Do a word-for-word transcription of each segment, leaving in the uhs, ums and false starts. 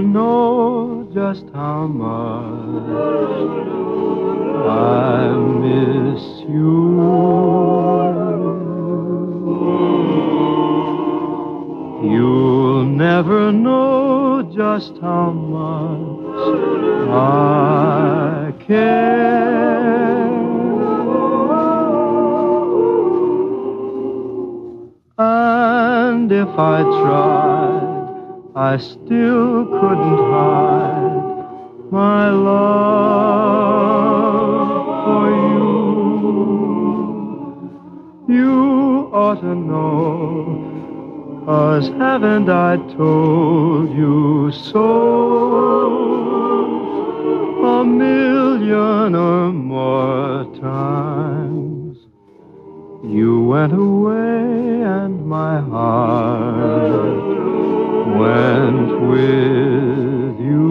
know just how much I miss you. You'll never know just how much I care. And if I tried, I still couldn't hide my love for you. You ought to know, 'cause haven't I told you so a million or more times? You went away and my heart went with you.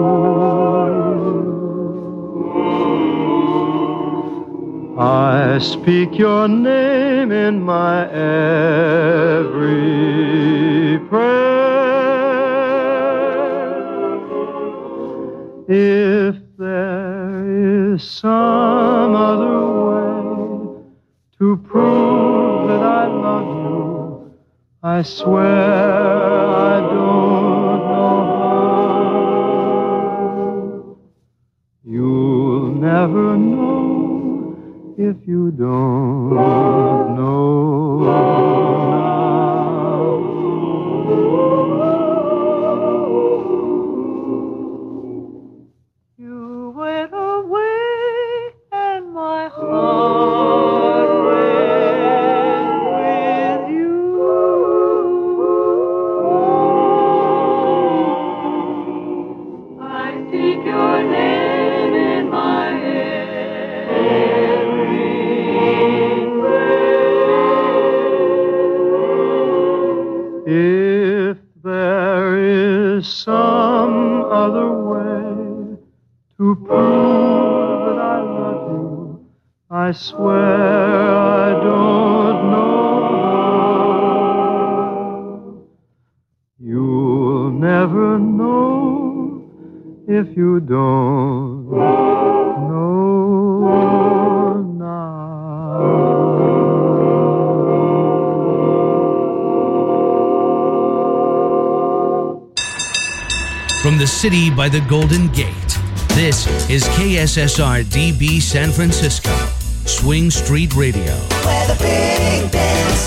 I speak your name in my every prayer. If there is some other way to prove that I love you, I swear I don't know how. You'll never know if you don't know now. You went away and my heart went with you. I speak your name in my every prayer. If there is some other way to prove that I love you, I swear I don't know how. You'll never know if you don't know now. From the city by the Golden Gate, this is K S S R D B San Francisco, Swing Street Radio. Where the big band